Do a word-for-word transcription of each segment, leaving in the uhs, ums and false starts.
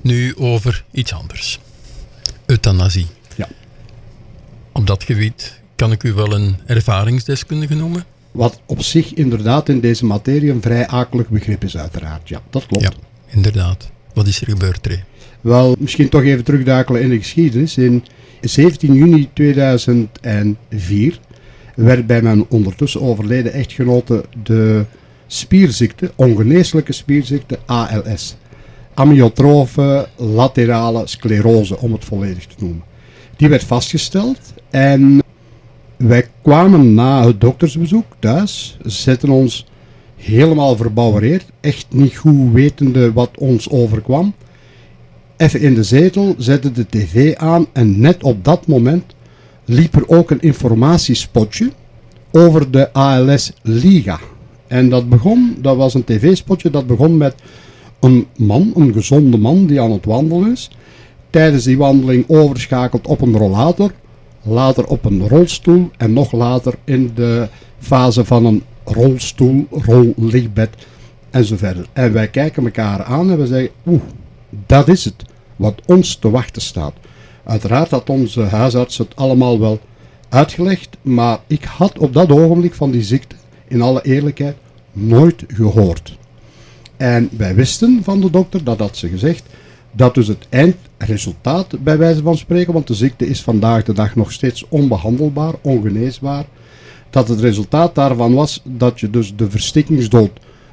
Nu over iets anders. Euthanasie. Ja. Op dat gebied kan ik u wel een ervaringsdeskundige noemen? Wat op zich inderdaad in deze materie een vrij akelig begrip is uiteraard. Ja, dat klopt. Ja, inderdaad. Wat is er gebeurd, Ray? Wel, misschien toch even terugduikelen in de geschiedenis. In zeventien juni tweeduizend vier werd bij mijn ondertussen overleden echtgenote de spierziekte, ongeneeslijke spierziekte A L S. Amyotrofe laterale sclerose, om het volledig te noemen. Die werd vastgesteld en wij kwamen na het doktersbezoek thuis, zetten ons helemaal verbouwereerd, echt niet goed wetende wat ons overkwam. Even in de zetel, zetten de tv aan en net op dat moment liep er ook een informatiespotje over de A L S-liga. En dat begon, dat was een tv-spotje, dat begon met een man, een gezonde man die aan het wandelen is. Tijdens die wandeling overschakelt op een rollator, later op een rolstoel en nog later in de fase van een rolstoel, rollichtbed en zo verder. En wij kijken elkaar aan en we zeggen, oeh, dat is het, wat ons te wachten staat. Uiteraard had onze huisarts het allemaal wel uitgelegd, maar ik had op dat ogenblik van die ziekte, in alle eerlijkheid, nooit gehoord. En wij wisten van de dokter, dat had ze gezegd, dat dus het eindresultaat, bij wijze van spreken, want de ziekte is vandaag de dag nog steeds onbehandelbaar, ongeneesbaar, dat het resultaat daarvan was dat je dus de verstikkingsdood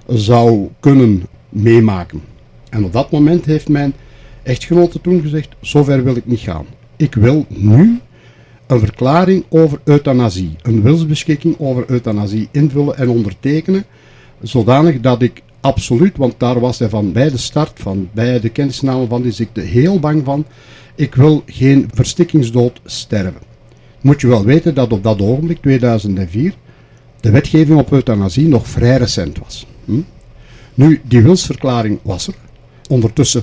zou kunnen meemaken. En op dat moment heeft mijn echtgenote toen gezegd, zover wil ik niet gaan. Ik wil nu een verklaring over euthanasie, een wilsbeschikking over euthanasie invullen en ondertekenen, zodanig dat ik absoluut, want daar was hij van bij de start, van bij de kennisname van die ziekte, heel bang van, ik wil geen verstikkingsdood sterven. Moet je wel weten dat op dat ogenblik, tweeduizend vier, de wetgeving op euthanasie nog vrij recent was. Hm? Nu, die wilsverklaring was er. Ondertussen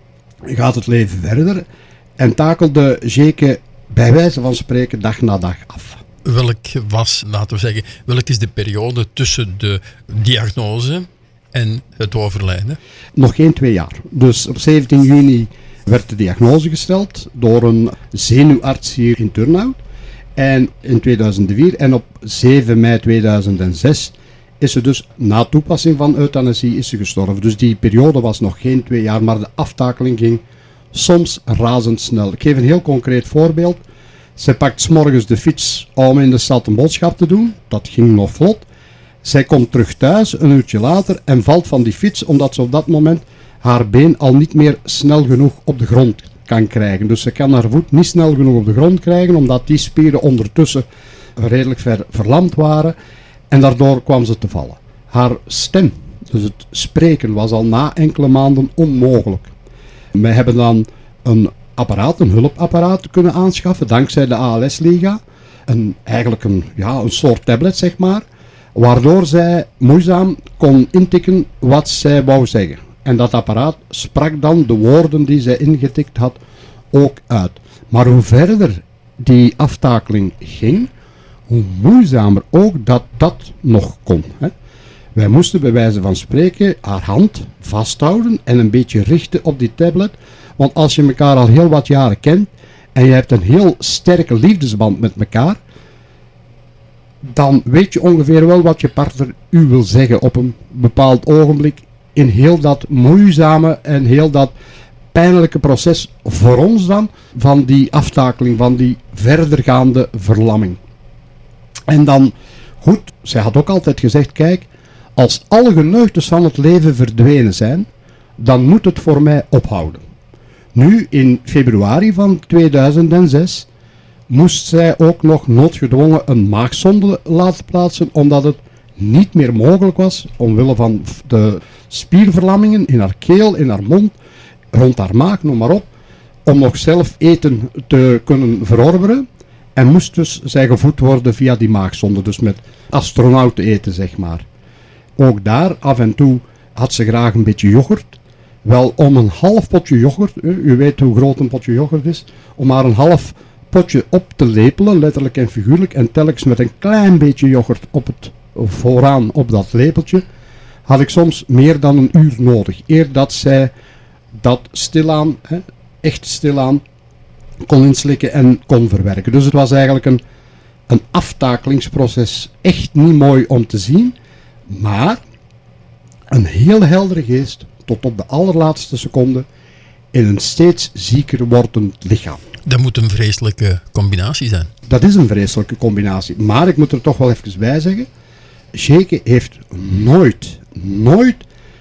gaat het leven verder en takelde Jeke bij wijze van spreken dag na dag af. Welk was, laten we zeggen, welk is de periode tussen de diagnose en het overlijden? Nog geen twee jaar. Dus op zeventien juni werd de diagnose gesteld door een zenuwarts hier in Turnhout. En in tweeduizend vier en op zeven mei tweeduizend zes is ze dus na toepassing van euthanasie is ze gestorven. Dus die periode was nog geen twee jaar, maar de aftakeling ging soms razendsnel. Ik geef een heel concreet voorbeeld. Zij pakt 's morgens de fiets om in de stad een boodschap te doen. Dat ging nog vlot. Zij komt terug thuis een uurtje later en valt van die fiets omdat ze op dat moment haar been al niet meer snel genoeg op de grond kan krijgen. Dus ze kan haar voet niet snel genoeg op de grond krijgen omdat die spieren ondertussen redelijk ver verlamd waren en daardoor kwam ze te vallen. Haar stem, dus het spreken, was al na enkele maanden onmogelijk. Wij hebben dan een apparaat, een hulpapparaat kunnen aanschaffen dankzij de A L S-liga. Een, eigenlijk een, ja, een soort tablet, zeg maar, waardoor zij moeizaam kon intikken wat zij wou zeggen. En dat apparaat sprak dan de woorden die zij ingetikt had ook uit. Maar hoe verder die aftakeling ging, hoe moeizamer ook dat dat nog kon. Hè. Wij moesten bij wijze van spreken haar hand vasthouden en een beetje richten op die tablet. Want als je elkaar al heel wat jaren kent en je hebt een heel sterke liefdesband met elkaar, dan weet je ongeveer wel wat je partner u wil zeggen op een bepaald ogenblik in heel dat moeizame en heel dat pijnlijke proces voor ons dan van die aftakeling, van die verdergaande verlamming. En dan, goed, zij had ook altijd gezegd, kijk, als alle geneugtes van het leven verdwenen zijn, dan moet het voor mij ophouden. Nu, in februari van tweeduizend zes, moest zij ook nog noodgedwongen een maagsonde laten plaatsen, omdat het niet meer mogelijk was, omwille van de spierverlammingen in haar keel, in haar mond, rond haar maag, noem maar op, om nog zelf eten te kunnen verorberen. En moest dus zij gevoed worden via die maagsonde, dus met astronauten eten, zeg maar. Ook daar, af en toe, had ze graag een beetje yoghurt. Wel, om een half potje yoghurt, u weet hoe groot een potje yoghurt is, om maar een half potje op te lepelen, letterlijk en figuurlijk, en telkens met een klein beetje yoghurt op het, vooraan op dat lepeltje, had ik soms meer dan een uur nodig, eer dat zij dat stilaan, hè, echt stilaan, kon inslikken en kon verwerken. Dus het was eigenlijk een, een aftakelingsproces. Echt niet mooi om te zien, maar een heel heldere geest tot op de allerlaatste seconde in een steeds zieker wordend lichaam. Dat moet een vreselijke combinatie zijn. Dat is een vreselijke combinatie. Maar ik moet er toch wel even bij zeggen, Sjeke heeft nooit, nooit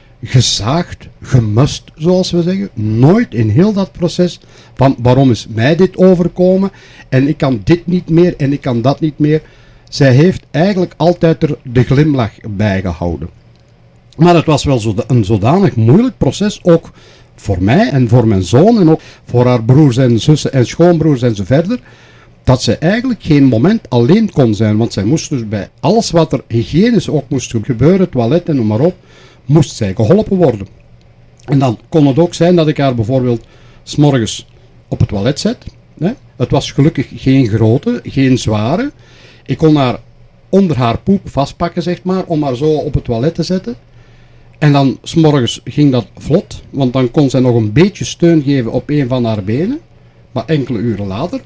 gezaagd, gemust, zoals we zeggen. Nooit in heel dat proces van waarom is mij dit overkomen en ik kan dit niet meer en ik kan dat niet meer. Zij heeft eigenlijk altijd er de glimlach bij gehouden. Maar het was wel zo, een zodanig moeilijk proces, ook voor mij en voor mijn zoon en ook voor haar broers en zussen en schoonbroers en zo verder, dat zij eigenlijk geen moment alleen kon zijn. Want zij moest dus bij alles wat er hygiënisch ook moest gebeuren, toilet en noem maar op, moest zij geholpen worden. En dan kon het ook zijn dat ik haar bijvoorbeeld 's morgens op het toilet zet. Hè. Het was gelukkig geen grote, geen zware. Ik kon haar onder haar poep vastpakken, zeg maar, om haar zo op het toilet te zetten. En dan 's morgens ging dat vlot, want dan kon zij nog een beetje steun geven op een van haar benen. Maar enkele uren later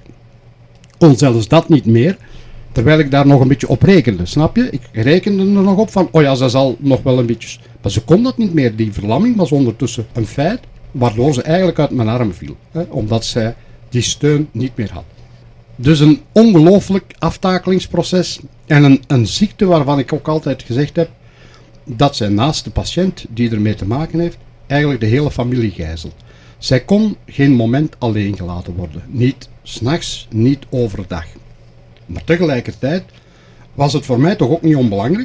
kon zelfs dat niet meer, terwijl ik daar nog een beetje op rekende, snap je? Ik rekende er nog op van, oh ja, ze zal nog wel een beetje... Maar ze kon dat niet meer. Die verlamming was ondertussen een feit, waardoor ze eigenlijk uit mijn arm viel. Hè, omdat zij die steun niet meer had. Dus een ongelooflijk aftakelingsproces en een, een ziekte waarvan ik ook altijd gezegd heb, dat zij naast de patiënt die ermee te maken heeft, eigenlijk de hele familie gijzelt. Zij kon geen moment alleen gelaten worden. Niet 's nachts, niet overdag. Maar tegelijkertijd was het voor mij toch ook niet onbelangrijk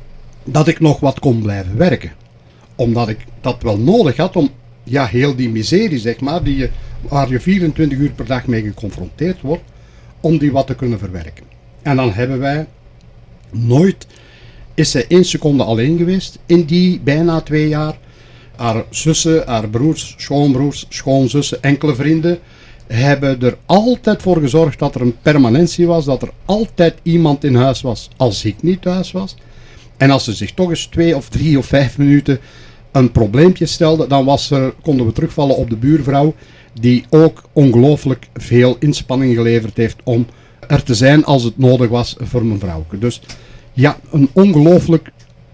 dat ik nog wat kon blijven werken. Omdat ik dat wel nodig had om, ja, heel die miserie, zeg maar, die je, waar je vierentwintig uur per dag mee geconfronteerd wordt, om die wat te kunnen verwerken. En dan hebben wij nooit, is zij één seconde alleen geweest in die bijna twee jaar. Haar zussen, haar broers, schoonbroers, schoonzussen, enkele vrienden hebben er altijd voor gezorgd dat er een permanentie was, dat er altijd iemand in huis was als ik niet thuis was. En als ze zich toch eens twee of drie of vijf minuten een probleempje stelde, dan was er, konden we terugvallen op de buurvrouw, die ook ongelooflijk veel inspanning geleverd heeft om er te zijn als het nodig was voor mijn vrouwke. Dus ja, een ongelooflijk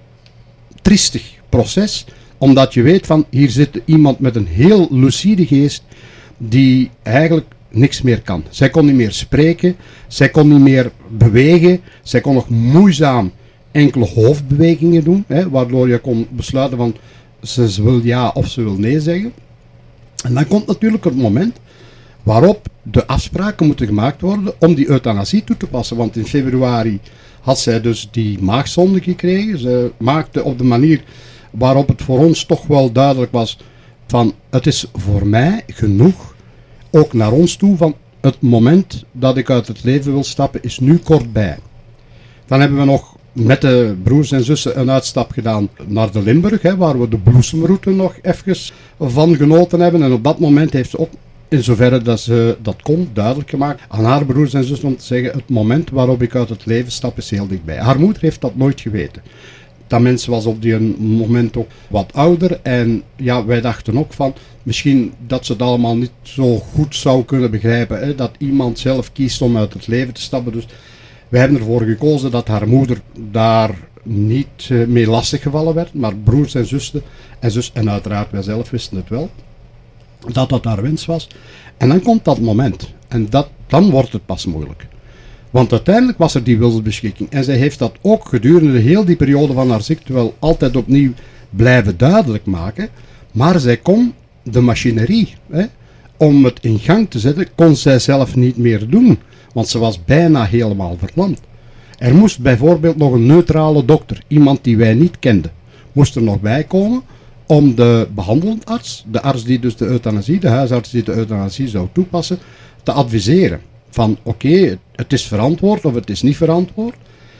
triestig proces, omdat je weet van, hier zit iemand met een heel lucide geest die eigenlijk niks meer kan. Zij kon niet meer spreken, zij kon niet meer bewegen, zij kon nog moeizaam enkele hoofdbewegingen doen, hè, waardoor je kon besluiten van, ze wil ja of ze wil nee zeggen. En dan komt natuurlijk het moment waarop de afspraken moeten gemaakt worden om die euthanasie toe te passen. Want in februari had zij dus die maagzonde gekregen. Ze maakte op de manier waarop het voor ons toch wel duidelijk was van, het is voor mij genoeg, ook naar ons toe, van het moment dat ik uit het leven wil stappen is nu kort bij. Dan hebben we nog met de broers en zussen een uitstap gedaan naar de Limburg, hè, waar we de bloesemroute nog even van genoten hebben. En op dat moment heeft ze ook, in zoverre dat ze dat kon, duidelijk gemaakt aan haar broers en zussen om te zeggen, het moment waarop ik uit het leven stap is heel dichtbij. Haar moeder heeft dat nooit geweten. Dat mens was op die moment ook wat ouder en ja, wij dachten ook van, misschien dat ze het allemaal niet zo goed zou kunnen begrijpen, hè, dat iemand zelf kiest om uit het leven te stappen. Dus wij hebben ervoor gekozen dat haar moeder daar niet uh, mee lastiggevallen werd, maar broers en zussen en zus, en uiteraard wij zelf wisten het wel, dat dat haar wens was. En dan komt dat moment en dat, dan wordt het pas moeilijk. Want uiteindelijk was er die wilsbeschikking en zij heeft dat ook gedurende heel die periode van haar ziekte wel altijd opnieuw blijven duidelijk maken, maar zij kon de machinerie, hè, om het in gang te zetten, kon zij zelf niet meer doen. Want ze was bijna helemaal verlamd. Er moest bijvoorbeeld nog een neutrale dokter, iemand die wij niet kenden, moest er nog bij komen om de behandelend arts, de arts die dus de euthanasie, de huisarts die de euthanasie zou toepassen, te adviseren. Van oké, okay, het is verantwoord of het is niet verantwoord.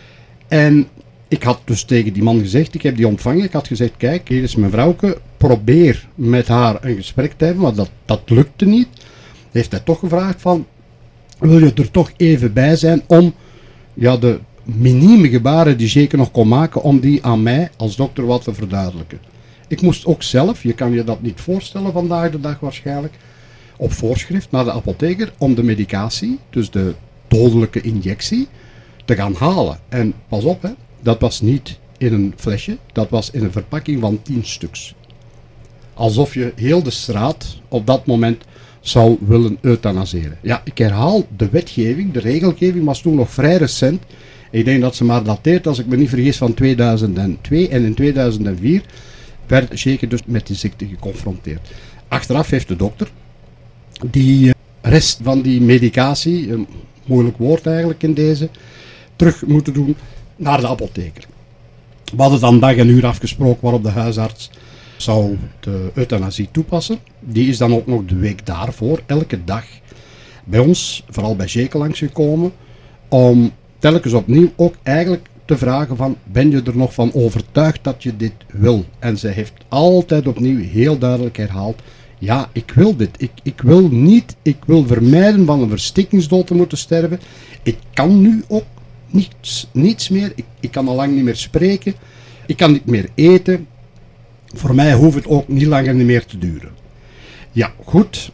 En ik had dus tegen die man gezegd, ik heb die ontvangen, ik had gezegd, kijk, hier is mijn vrouwke, probeer met haar een gesprek te hebben, maar dat, dat lukte niet. Heeft hij toch gevraagd van, wil je er toch even bij zijn om ja, de minieme gebaren die Sjeke nog kon maken, om die aan mij als dokter wat te verduidelijken. Ik moest ook zelf, je kan je dat niet voorstellen vandaag de dag waarschijnlijk, op voorschrift naar de apotheker om de medicatie, dus de dodelijke injectie, te gaan halen. En pas op, hè, dat was niet in een flesje, dat was in een verpakking van tien stuks. Alsof je heel de straat op dat moment zou willen euthanaseren. Ja, ik herhaal, de wetgeving, de regelgeving was toen nog vrij recent. Ik denk dat ze maar dateert, als ik me niet vergis, van tweeduizend twee. En in tweeduizend vier werd Shaker dus met die ziekte geconfronteerd. Achteraf heeft de dokter die rest van die medicatie, een moeilijk woord eigenlijk in deze, terug moeten doen naar de apotheker. We hadden dan dag en uur afgesproken waarop de huisarts zou de euthanasie toepassen. Die is dan ook nog de week daarvoor elke dag bij ons, vooral bij Shaker, langsgekomen om telkens opnieuw ook eigenlijk te vragen van, ben je er nog van overtuigd dat je dit wil? En ze heeft altijd opnieuw heel duidelijk herhaald, ja, ik wil dit. Ik, ik wil niet, ik wil vermijden van een verstikkingsdood te moeten sterven. Ik kan nu ook niets, niets meer. Ik, ik kan al lang niet meer spreken. Ik kan niet meer eten. Voor mij hoeft het ook niet langer niet meer te duren. Ja, goed.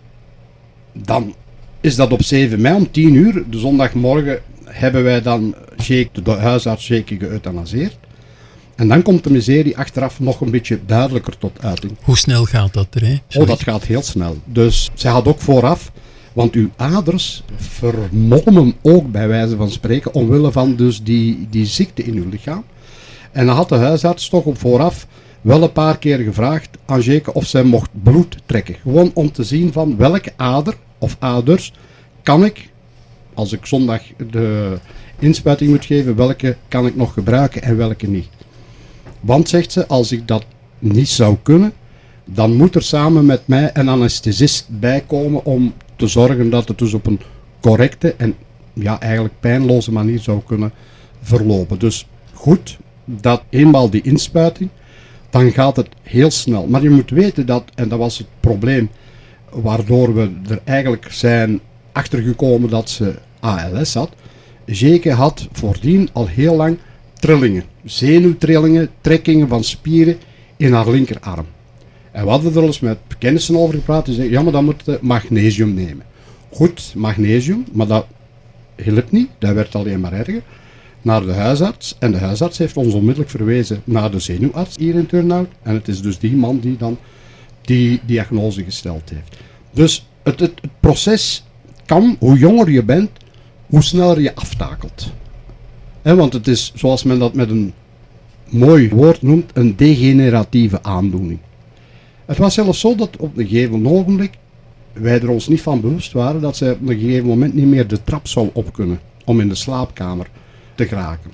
Dan is dat op zeven mei om tien uur, de zondagmorgen, hebben wij dan Shaker, de huisarts Shaker geëuthanaseerd. En dan komt de miserie achteraf nog een beetje duidelijker tot uiting. Hoe snel gaat dat er? Hè? Oh, dat gaat heel snel. Dus zij had ook vooraf, want uw aders vermommen ook bij wijze van spreken, omwille van dus die, die ziekte in uw lichaam. En dan had de huisarts toch op vooraf wel een paar keer gevraagd aan Shaker of zij mocht bloed trekken. Gewoon om te zien van welke ader of aders kan ik, als ik zondag de inspuiting moet geven, welke kan ik nog gebruiken en welke niet. Want, zegt ze, als ik dat niet zou kunnen, dan moet er samen met mij een anesthesist bijkomen om te zorgen dat het dus op een correcte en ja, eigenlijk pijnloze manier zou kunnen verlopen. Dus goed, dat eenmaal die inspuiting, dan gaat het heel snel. Maar je moet weten dat, en dat was het probleem waardoor we er eigenlijk zijn achtergekomen dat ze A L S had. Shaker had voordien al heel lang trillingen, zenuwtrillingen, trekkingen van spieren in haar linkerarm. En we hadden er al eens met kennissen over gepraat. Die zeiden, ja, maar dan moet je magnesium nemen. Goed, magnesium, maar dat hielp niet. Dat werd alleen maar erger. Naar de huisarts. En de huisarts heeft ons onmiddellijk verwezen naar de zenuwarts hier in Turnhout. En het is dus die man die dan die diagnose gesteld heeft. Dus het, het, het proces kan, hoe jonger je bent, hoe sneller je aftakelt. He, want het is, zoals men dat met een mooi woord noemt, een degeneratieve aandoening. Het was zelfs zo dat op een gegeven ogenblik wij er ons niet van bewust waren dat zij op een gegeven moment niet meer de trap zou op kunnen om in de slaapkamer te geraken.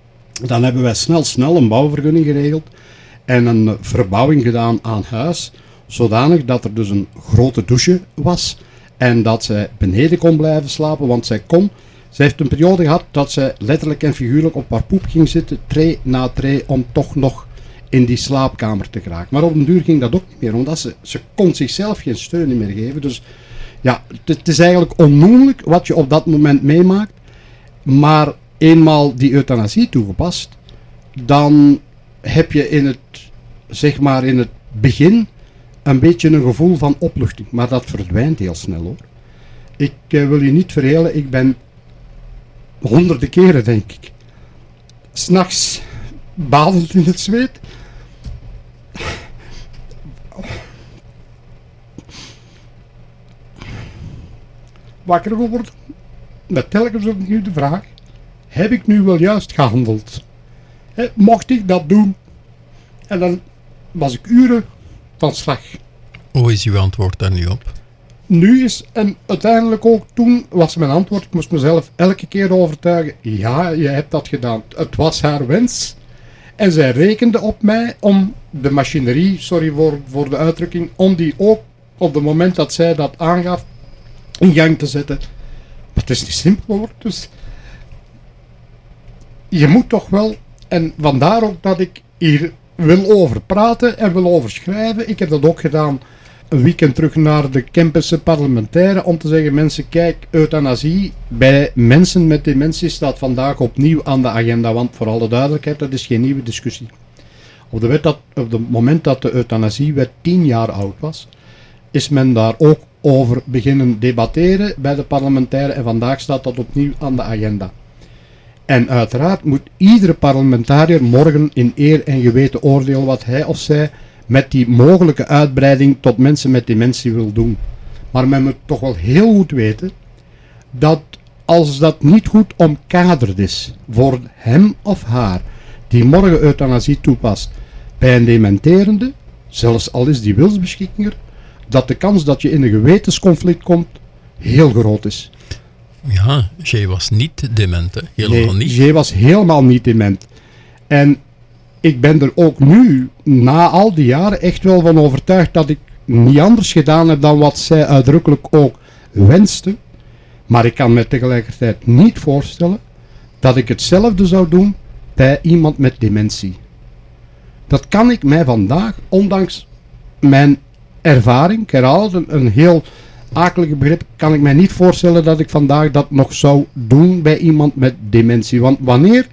Dan hebben wij snel snel een bouwvergunning geregeld en een verbouwing gedaan aan huis, zodanig dat er dus een grote douche was en dat zij beneden kon blijven slapen, want zij kon, zij heeft een periode gehad dat zij letterlijk en figuurlijk op haar poep ging zitten, tree na tree, om toch nog in die slaapkamer te geraken. Maar op een duur ging dat ook niet meer, omdat ze, ze kon zichzelf geen steun meer geven. Dus ja, het, het is eigenlijk onnoemelijk wat je op dat moment meemaakt, maar eenmaal die euthanasie toegepast, dan heb je in het, zeg maar in het begin een beetje een gevoel van opluchting, maar dat verdwijnt heel snel hoor. Ik uh, wil je niet verhelen, ik ben honderden keren denk ik, 's nachts badend in het zweet, wakker geworden, met telkens opnieuw de vraag, heb ik nu wel juist gehandeld? He, mocht ik dat doen? En dan was ik uren van slag. Hoe is uw antwoord daar nu op? Nu is, en uiteindelijk ook toen was mijn antwoord, ik moest mezelf elke keer overtuigen, ja, je hebt dat gedaan. Het was haar wens. En zij rekende op mij om de machinerie, sorry voor, voor de uitdrukking, om die ook op het moment dat zij dat aangaf, in gang te zetten. Maar het is niet simpel hoor, dus je moet toch wel, en vandaar ook dat ik hier wil over praten en wil over schrijven. Ik heb dat ook gedaan een weekend terug naar de Kempense parlementaire om te zeggen, mensen, kijk, euthanasie bij mensen met dementie staat vandaag opnieuw aan de agenda, want voor alle duidelijkheid, dat is geen nieuwe discussie. Op, de wet dat, op het moment dat de euthanasiewet tien jaar oud was, is men daar ook over beginnen debatteren bij de parlementaire en vandaag staat dat opnieuw aan de agenda. En uiteraard moet iedere parlementariër morgen in eer en geweten oordelen wat hij of zij met die mogelijke uitbreiding tot mensen met dementie wil doen. Maar men moet toch wel heel goed weten dat als dat niet goed omkaderd is voor hem of haar die morgen euthanasie toepast bij een dementerende, zelfs al is die wilsbeschikkinger, dat de kans dat je in een gewetensconflict komt heel groot is. Ja, Jay was niet dement, hè? Helemaal nee, niet. Jay was helemaal niet dement. En ik ben er ook nu, na al die jaren, echt wel van overtuigd dat ik niet anders gedaan heb dan wat zij uitdrukkelijk ook wenste. Maar ik kan me tegelijkertijd niet voorstellen dat ik hetzelfde zou doen bij iemand met dementie. Dat kan ik mij vandaag, ondanks mijn ervaring, ik herhaal het, een, een heel akelige begrip, kan ik mij niet voorstellen dat ik vandaag dat nog zou doen bij iemand met dementie. Want wanneer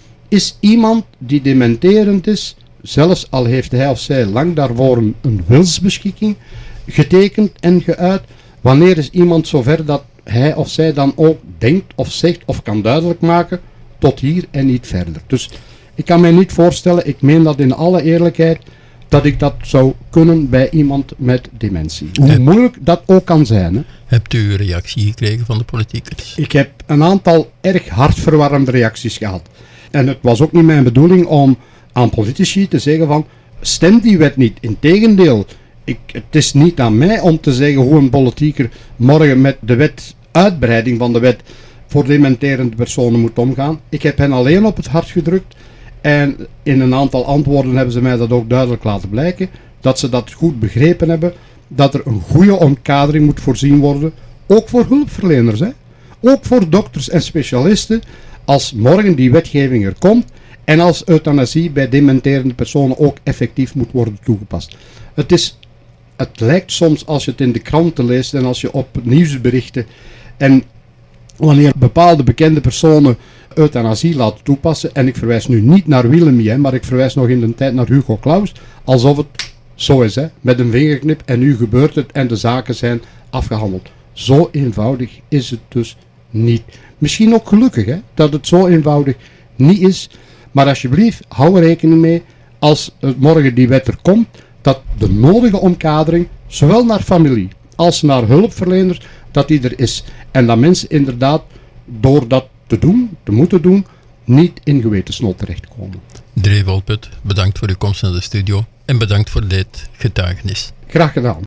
is iemand die dementerend is, zelfs al heeft hij of zij lang daarvoor een, een wilsbeschikking getekend en geuit, wanneer is iemand zover dat hij of zij dan ook denkt of zegt of kan duidelijk maken tot hier en niet verder. Dus ik kan mij niet voorstellen, ik meen dat in alle eerlijkheid, dat ik dat zou kunnen bij iemand met dementie. Hoe Heb, moeilijk dat ook kan zijn. Hè. Hebt u reactie gekregen van de politiekers? Ik heb een aantal erg hartverwarmende reacties gehad. En het was ook niet mijn bedoeling om aan politici te zeggen van stem die wet niet. Integendeel, ik, het is niet aan mij om te zeggen hoe een politieker morgen met de wet, uitbreiding van de wet voor dementerende personen moet omgaan. Ik heb hen alleen op het hart gedrukt. En in een aantal antwoorden hebben ze mij dat ook duidelijk laten blijken. Dat ze dat goed begrepen hebben. Dat er een goede omkadering moet voorzien worden. Ook voor hulpverleners. Hè? Ook voor dokters en specialisten. Als morgen die wetgeving er komt. En als euthanasie bij dementerende personen ook effectief moet worden toegepast. Het is, het lijkt soms als je het in de kranten leest. En als je op nieuwsberichten. En wanneer bepaalde bekende personen euthanasie laten toepassen, en ik verwijs nu niet naar Willem, hè, maar ik verwijs nog in de tijd naar Hugo Claus, alsof het zo is, hè, met een vingerknip en nu gebeurt het en de zaken zijn afgehandeld. Zo eenvoudig is het dus niet. Misschien ook gelukkig, hè, dat het zo eenvoudig niet is, maar alsjeblieft, hou er rekening mee, als morgen die wet er komt, dat de nodige omkadering, zowel naar familie als naar hulpverleners, dat die er is. En dat mensen inderdaad, door dat te doen, te moeten doen, niet in gewetensnood terechtkomen. Dre Wolpert, bedankt voor uw komst naar de studio en bedankt voor dit getuigenis. Graag gedaan.